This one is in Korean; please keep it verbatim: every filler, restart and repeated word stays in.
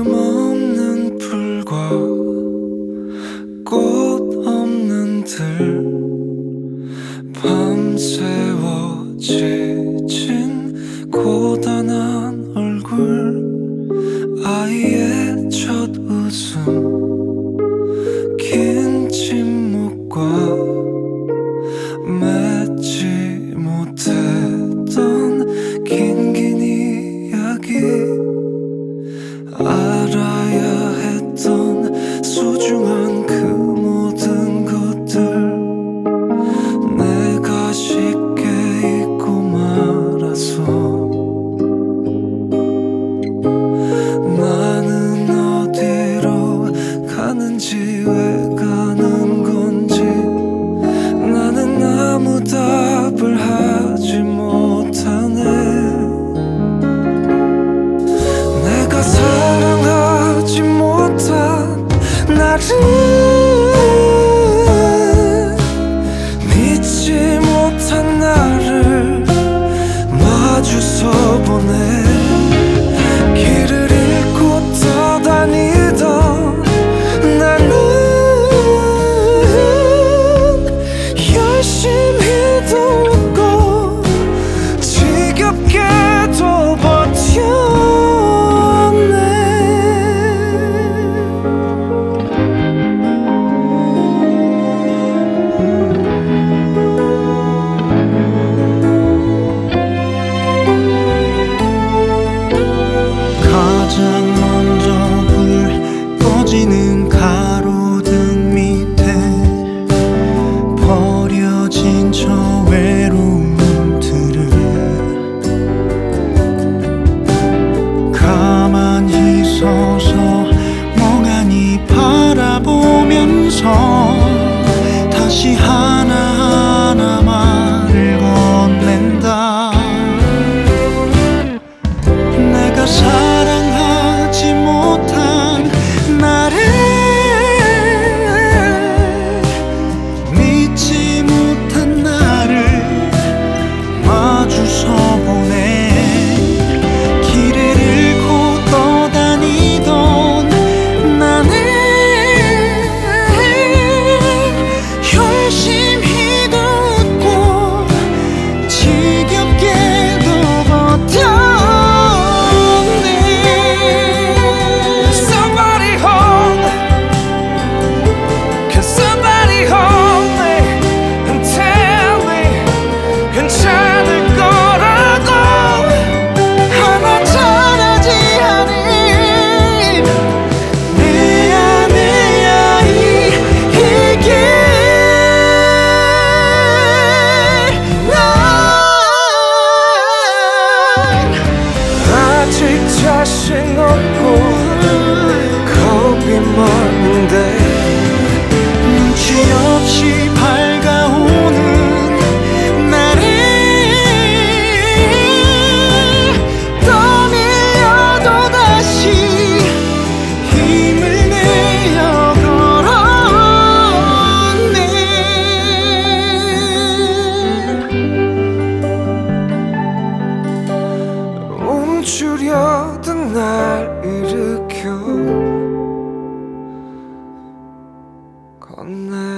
이름 없는 풀과 꽃 없는 들, 밤새워 지친 고단한 얼굴, 아이의 첫 웃음, 긴 침묵과 맺지 못했던 긴긴 이야기, 알아야 했던 소중한 그 모든 것들 내가 쉽게 잊고 말아서 나는 어디로 가는지 왜 가는 건지 나는 아무 답을 하지 못하네. 내가 사랑하지 못한 나를 믿지 못한 나를 마주서 보네. 길을 잃고 떠다니던 나는 열심히도 웃고 지겹게도 버텼네. 가장 먼저 불 꺼지는 가로등 밑에 버려진 저 외로움들을 가만히 서서 멍하니 바라보면서 다시 하나하나 말을 건넨다. 내가 사랑하지 못한 나를 믿지 못한 나를 마주서 보네. 길을 잃고 떠다니던 나는 열심히도 웃고 지겹게도 버텼네. Somebody hold, can somebody hold me and tell me 괜찮을 거라고. 하나 잘하지 않은 미안해야 이게 난 아직 자신 없고 겁이 많은데 눈치 없이 밝아오는 나를 떠밀려도 다시 힘을 내어 걸었네. 움츠려든 날 일으켜 건네.